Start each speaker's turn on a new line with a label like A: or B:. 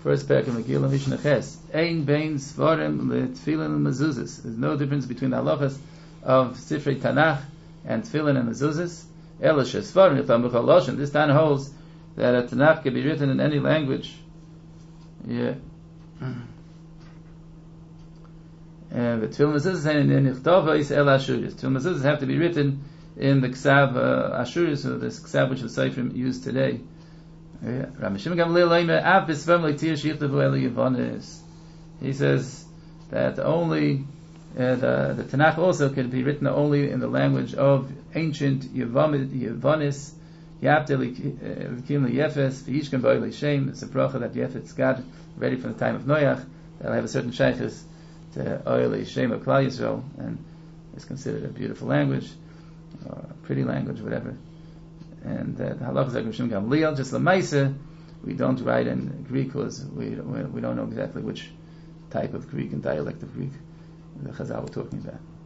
A: first parak of Megillah Mishnah Ches. Ein bein svarim letfilin and mezuzas. There's no difference between the halachas of Sifrei Tanakh and tefillin and mezuzas. Ela shesvarim yitam b'chol lashon. This Tan holds that a Tanakh can be written in any language. Yeah. And the tefillin mezuzas and in nichtava is el ashuris. Tefillin mezuzas have to be written in the ksav ashuris, or the ksav which the Seifrim use today. He says that only the Tanakh also can be written only in the language of ancient Yevonis. It's a bracha that Yefetz got ready from the time of Noach. They'll have a certain shaykhis to Oil Shem of Klal Yisrael, and it's considered a beautiful language, or a pretty language, whatever. And the halachas like Rishim Gamliel, just Lamaisa, we don't write in Greek because we don't know exactly which type of Greek and dialect of Greek the Chazal were talking about.